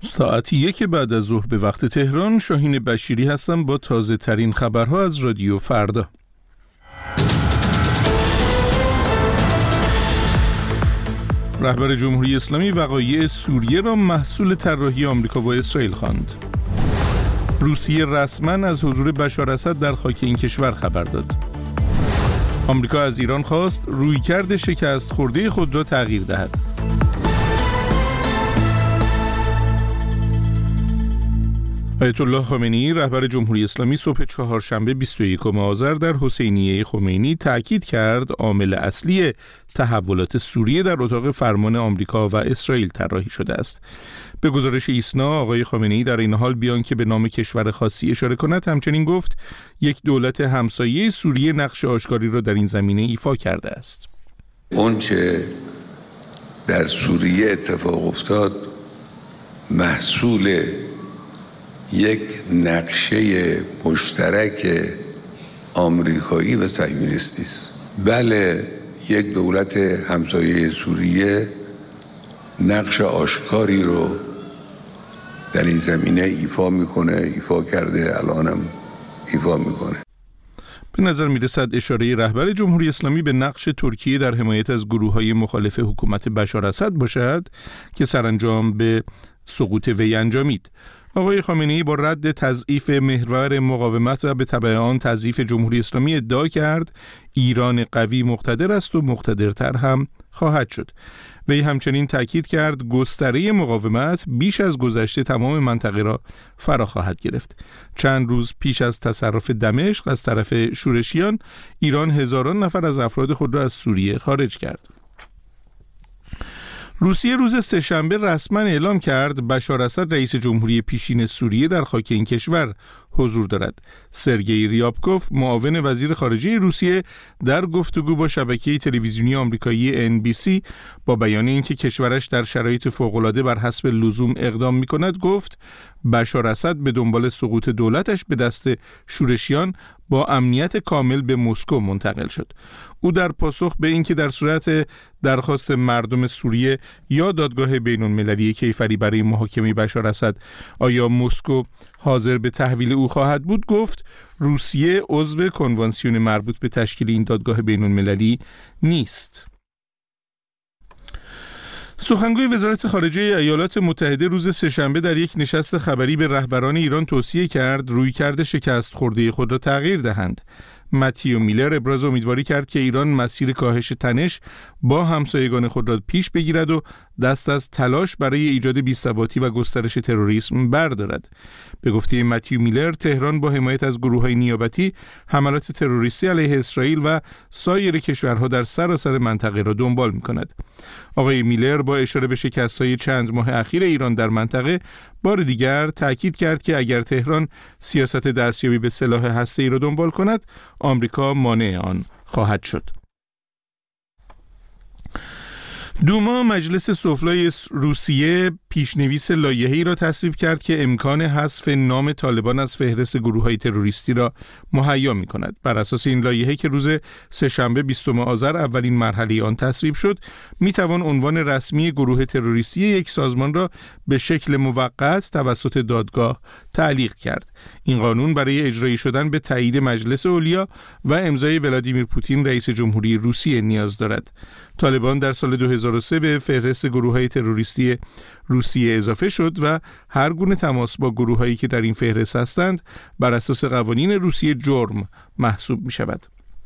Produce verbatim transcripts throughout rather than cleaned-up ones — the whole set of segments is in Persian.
ساعت یک بعد از ظهر به وقت تهران، شاهین بشیری هستم با تازه ترین خبرها از رادیو فردا. رهبر جمهوری اسلامی وقایع سوریه را محصول طراحی آمریکا و اسرائیل خواند. روسیه رسما از حضور بشار اسد در خاک این کشور خبر داد. آمریکا از ایران خواست رویکرد شکست خورده خود را تغییر دهد. آیت الله خامنه‌ای رهبر جمهوری اسلامی صبح چهارشنبه بیست و یکم آذر در حسینیه خمینی تأکید کرد عامل اصلی تحولات سوریه در اتاق فرمان آمریکا و اسرائیل طراحی شده است. به گزارش ایسنا آقای خامنه‌ای در این حال بیان که به نام کشور خاصی اشاره کند همچنین گفت یک دولت همسایه سوریه نقش آشکاری را در این زمینه ایفا کرده است. اونچه در سوریه اتفاق افتاد محصول یک نقشه مشترک آمریکایی و صهیونیستی است. بله، یک دولت همسایه سوریه نقش آشکاری رو در این زمینه ایفا میکنه، ایفا کرده، الانم ایفا میکنه. به نظر میرسد اشاره رهبر جمهوری اسلامی به نقش ترکیه در حمایت از گروه‌های مخالف حکومت بشار اسد باشد که سرانجام به سقوط وی انجامید. آقای خامنه‌ای با رد تضعیف محور مقاومت و به تبع آن تضعیف جمهوری اسلامی ادعا کرد ایران قوی مقتدر است و مقتدرتر هم خواهد شد. وی همچنین تاکید کرد گستره مقاومت بیش از گذشته تمام منطقه را فرا خواهد گرفت. چند روز پیش از تصرف دمشق از طرف شورشیان، ایران هزاران نفر از افراد خود را از سوریه خارج کرد. روسیه روز سه‌شنبه رسما اعلام کرد بشار اسد رئیس جمهوری پیشین سوریه در خاک این کشور حضور دارد. سرگئی ریابکوف معاون وزیر خارجه روسیه در گفتگو با شبکه تلویزیونی آمریکایی ان بی سی با بیان اینکه کشورش در شرایط فوق‌العاده بر حسب لزوم اقدام می‌کند گفت بشار اسد به دنبال سقوط دولتش به دست شورشیان با امنیت کامل به مسکو منتقل شد. او در پاسخ به اینکه در صورت درخواست مردم سوریه یا دادگاه بین‌المللی کیفری برای محاکمه بشار اسد آیا مسکو حاضر به تحویل او خواهد بود گفت روسیه عضو کنوانسیون مربوط به تشکیل این دادگاه بین‌المللی نیست. سخنگوی وزارت خارجه ایالات متحده روز سه‌شنبه در یک نشست خبری به رهبران ایران توصیه کرد رویکرد شکست خورده خود را تغییر دهند. متیو میلر ابراز امیدواری کرد که ایران مسیر کاهش تنش با همسایگان خود را پیش بگیرد و دست از تلاش برای ایجاد بی‌ثباتی و گسترش تروریسم بردارد. به گفته متیو میلر، تهران با حمایت از گروه‌های نیابتی حملات تروریستی علیه اسرائیل و سایر کشورها در سراسر منطقه را دنبال می‌کند. آقای میلر با اشاره به شکست‌های چند ماه اخیر ایران در منطقه بار دیگر تأکید کرد که اگر تهران سیاست دستیابی به سلاح هسته‌ای را دنبال کند، آمریکا مانع آن خواهد شد. دوما مجلس سفلای روسیه پیشنویس لایحه‌ای را تصویب کرد که امکان حذف نام طالبان از فهرست گروه‌های تروریستی را مهیا می‌کند. بر اساس این لایحه که روز سه‌شنبه بیستم آذر اولین مرحله آن تصویب شد، می‌توان عنوان رسمی گروه تروریستی یک سازمان را به شکل موقت توسط دادگاه تعلیق کرد. این قانون برای اجرایی شدن به تایید مجلس علیا و امضای ولادیمیر پوتین رئیس جمهوری روسیه نیاز دارد. طالبان در سال دو هزار و سه به فهرست گروه‌های تروریستی روسیه اضافه شد و هر گونه تماس با گروه‌هایی که در این فهرست هستند بر اساس قوانین روسیه جرم محسوب می‌شود.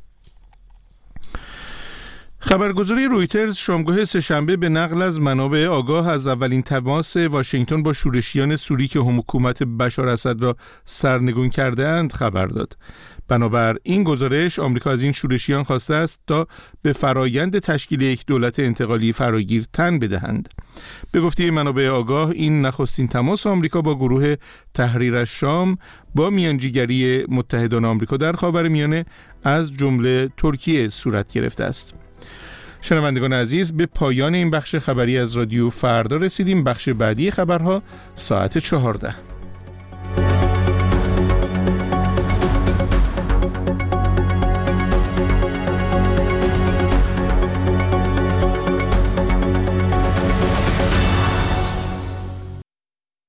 خبرگزاری رویترز شامگاه سه‌شنبه به نقل از منابع آگاه از اولین تماس واشنگتن با شورشیان سوری که حکومت بشار اسد را سرنگون کرده‌اند خبر داد. بنابر این گزارش آمریکا از این شورشیان خواسته است تا به فرایند تشکیل یک دولت انتقالی فراگیر تن بدهند. به گفته منابع آگاه این نخستین تماس آمریکا با گروه تحریر الشام با میانجیگری متحدان آمریکا در خاورمیانه از جمله ترکیه صورت گرفته است. شنوندگان عزیز، به پایان این بخش خبری از رادیو فردا رسیدیم. بخش بعدی خبرها ساعت چهارده.